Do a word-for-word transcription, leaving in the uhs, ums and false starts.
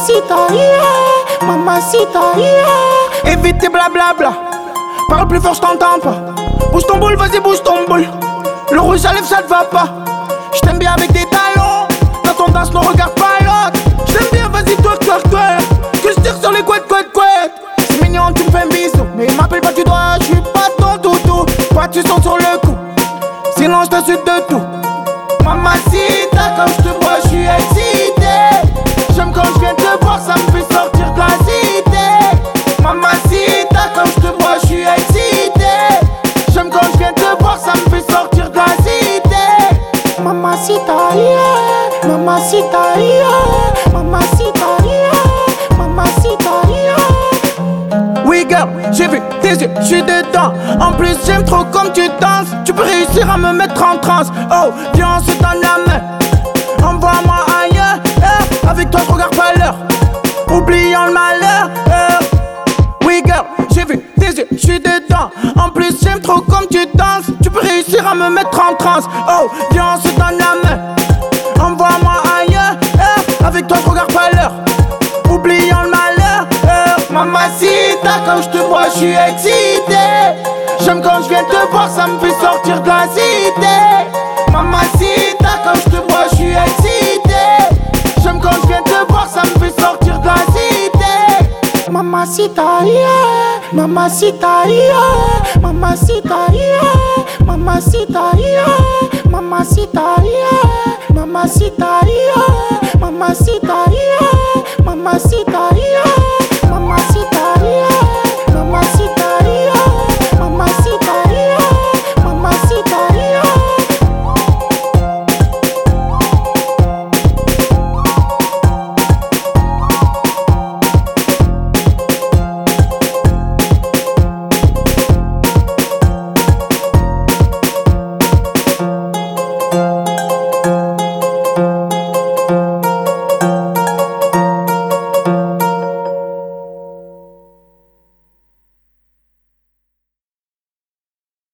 Mamacita, yeah, mamacita, yeah. Évite tes blablabla, parle plus fort, je t'entends pas. Bouge ton boule, vas-y bouge ton boule. Le rouge ça lève, ça te va pas. J't'aime bien avec des talons. Dans ton danse, ne regarde pas l'autre. J't'aime bien, vas-y twerk, twerk, twerk. Que je tire sur les couettes, couettes, couettes. C'est mignon, tu me fais un bisou. Mais il m'appelle pas du doigt, j'suis pas ton toutou. Toi tu sens sur le coup, sinon j't'insulte de tout. Mamacita, quand j'te vois, j'suis excité. J'aime quand j'viens te voir, ça me fait sortir de la cité. Mamacita, quand j'te vois, j'suis excité. J'aime quand j'viens te voir, ça me fait sortir de la cité. Mamacita, yeah, mamacita, yeah, mamacita, yeah, mamacita, yeah. Oui girl, j'ai vu tes yeux, j'suis dedans. En plus j'aime trop comme tu danses. Tu peux réussir à me mettre en transe. Oh, viens on se donne la main. Envoie-moi ailleurs, eh. Avec toi je regarde pas l'heure, oubliant le malheur, eh. Oui girl, j'ai vu tes yeux, j'suis dedans. En plus j'aime trop comme tu danses. Tu peux réussir à me mettre en transe. Oh, viens on se donne la main. Envoie-moi ailleurs, eh. Avec toi je regarde pas l'heure, oubliant le malheur, eh. Mamacita, quand je te vois, je suis excité. J'aime quand je viens te voir, ça me fait sortir de la cité. Mamacita, quand je te vois, je suis excité. J'aime quand je viens te voir, ça me fait sortir de la cité. Mamacita, yeah, mamacita, yeah, mamacita, yeah, mamacita, yeah, mamacita, yeah, mamacita, yeah, mamacita, yeah, mamacita, yeah.